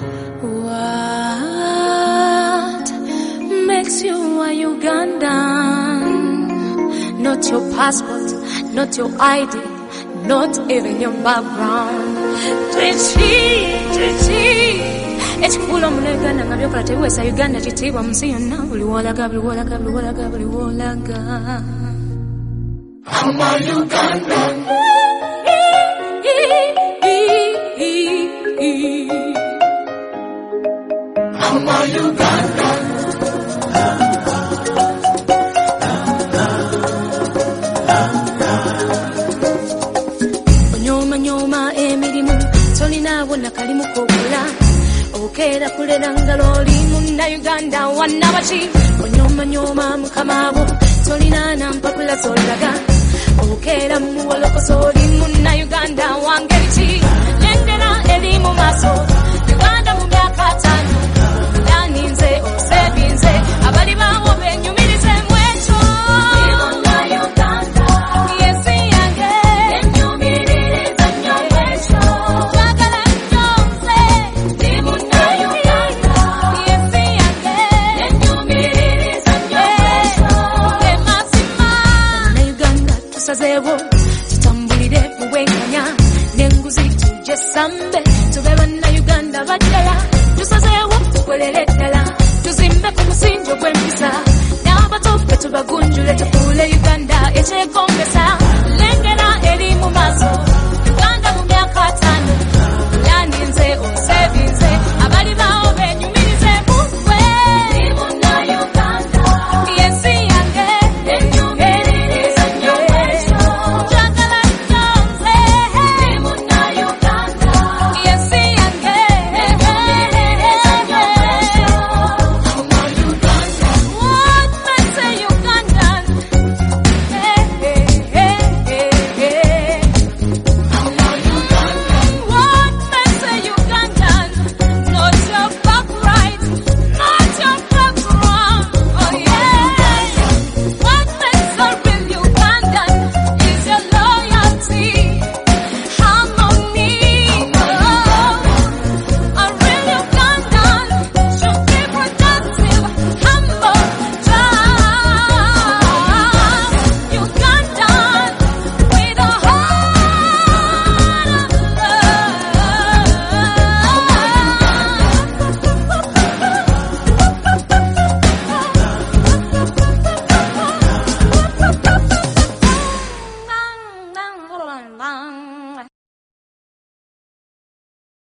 What makes you a Ugandan? Not your passport, not your ID, not even your background. Twitchy. Ekikula mulegana nga byokola tebiwesa Uganda kitiibwa munsi yonna buli wolaga. I'm a Ugandan. I'm a Ugandan. Onyoma emirimu tolina wonna kalimu kokola okera kulera ngalo oli munna Uganda wannabaki onyoma mukamaabo tolina nampapula zolaga okera muwolokoso oli munna Uganda wangeri ki yendera eri mu maaso Uganda mu myaka 5 yaninze osebinze abali bawo benyumirize mwekyo tutambulire buwenganya n'enguzi tujje sambe tube banna Uganda baddala tusazeewo tukolere ddala tuzimbe ku musingi gw'empisa n'abato ffe tubagunjule tufuule Uganda ekyegomba